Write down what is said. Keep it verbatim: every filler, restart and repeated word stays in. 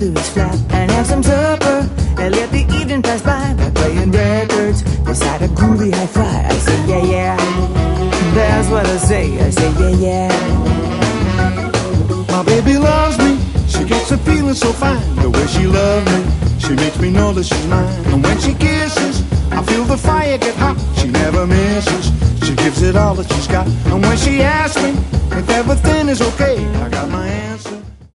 to his flat and have some supper and let the evening pass by by playing records beside a groovy hi-fi. I say yeah, yeah, that's what I say. I say yeah, yeah. My baby loves me, she gets a feeling so fine. The way she loves me, she makes me know that she's mine. And when she kisses, I feel the fire get hot. She never misses, she gives it all that she's got. And when she asks me if everything is okay, I got my answer.